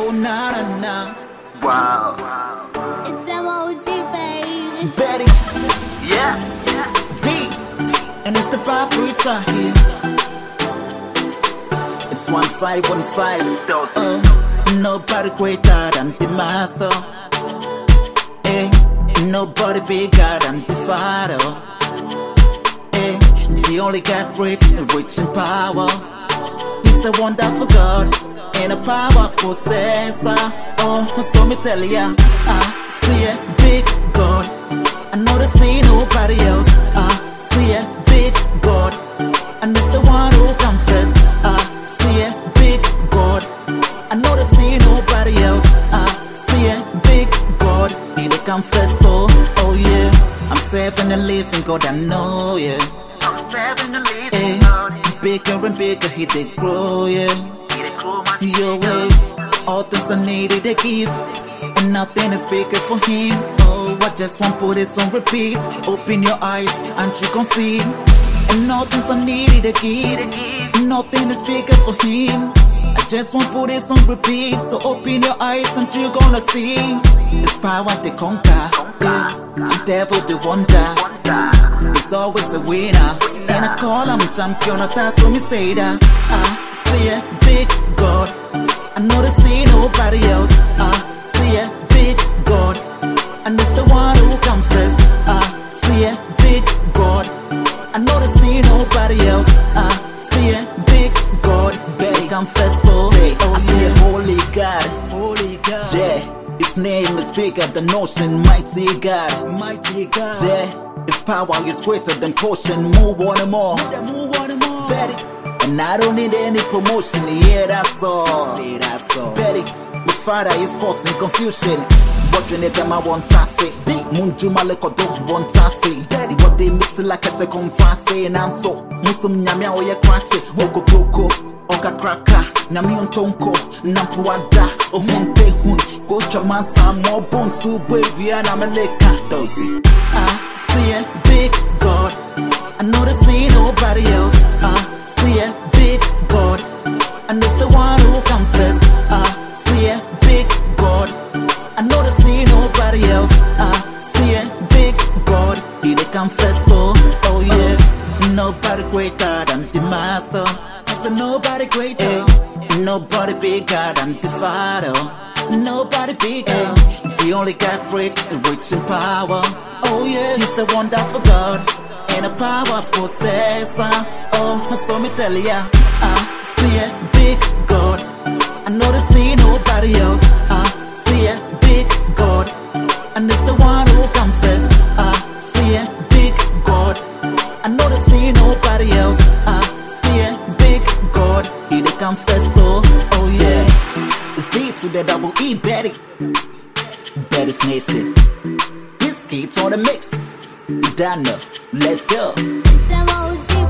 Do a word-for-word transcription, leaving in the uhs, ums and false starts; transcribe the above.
Oh na na na. Wow. It's M O G, baby. Betty, Yeah. D, and it's the Paprika here. It's one five one five. Those. Oh, nobody greater than the master. Eh, nobody bigger than the father. Eh, the only God rich, rich in power. He's a wonderful God and a power possessor. Oh, so me tell ya, I see a big God. I know to see nobody else. I see a big God, and it's the one who comes first. I see a big God. I know to see nobody else. I see a big God. He the come first, oh, oh yeah. I'm serving and living God, I know, yeah. I'm serving the Eh, living God. bigger and bigger, he did grow, yeah. He the cool man. Your way, all things I needed to give, and nothing is bigger for him. Oh, I just want put this on repeat. Open your eyes and you can see, and nothing's I needed to give, nothing is bigger for him. I just want put this on repeat. So open your eyes and you gonna see. It's power to conquer, yeah. And devil the wonder. It's always the winner, and I call him champion. That's what me say that. I see a big God. I know to see nobody else. I see a big God, and it's the one who comes first. I see a big God. I know to see nobody else. I see a big God. Better come first, oh, oh I see a holy God, holy God. Yeah, his name is bigger than ocean, mighty God, mighty God. Yeah, his power is greater than potion. Move on and more, move on and more. Betty. And I don't need any promotion, yeah, that's all. See, that's all. Betty, my father is causing confusion. Watching it, I'm a one tassy. Munju maleko don't one tassy. Betty, what they mix it like a second fast, and so. Musum nyamia oye kwache, oko kroko, oka kraka, nyami ontonko, nampuada, ohunte hun, gocha mansa, mo bonsu, baby, and I'm a leka, dozy. I see a big God, I know to see nobody else. I see a big God, and it's the one who comes first. I see a big God, I know to see nobody else. I see a big God, he they come first, oh, oh yeah. Nobody greater than the master. I said nobody greater, eh, nobody bigger than the father. Nobody bigger, eh, the only God rich, rich in power. Oh yeah, he's a wonderful God and a power possessor. Oh, so me tell ya, I see a big God. I know to see nobody else. I see a big God, and it's the one who comes first. I see a big God. I know to see nobody else. I see a big God. He they come first, oh, oh yeah. It's D to the double E, Betty. Betty's Nation. This kid's on the mix. Done, let's go. It's M O G,